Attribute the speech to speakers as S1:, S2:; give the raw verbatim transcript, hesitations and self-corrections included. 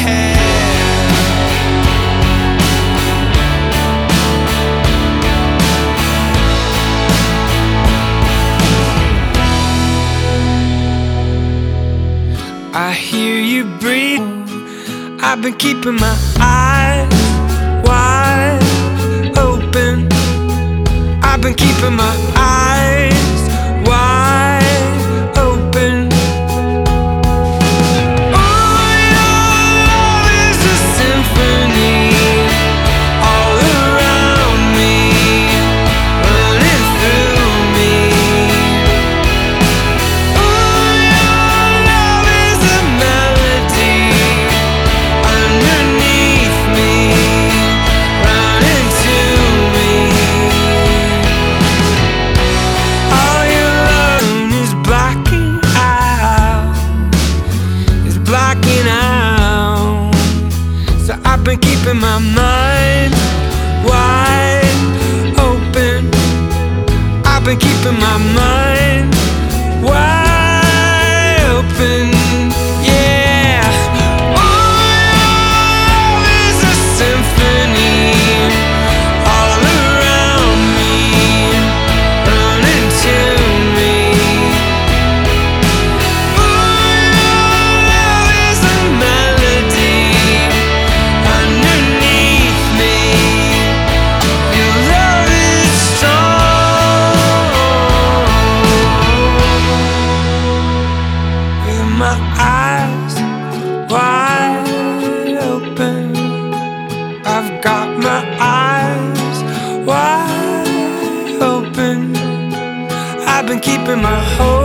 S1: I hear you breathe. I've been keeping my eyes wide open. I've been keeping my eyes wide open. Oh, your love is a symphony all around me, running through me. Oh, your love is a melody underneath me, running to me. All your love is blacking out, is blacking out. So I've been keeping my mind wide open. I've been keeping my mind wide open. Yeah. Oh, it's a symphony all around me, running to me. Oh, love is a melody underneath me. Your love is strong. With my eyes wide open, I've got my eyes wide open. I've been keeping my whole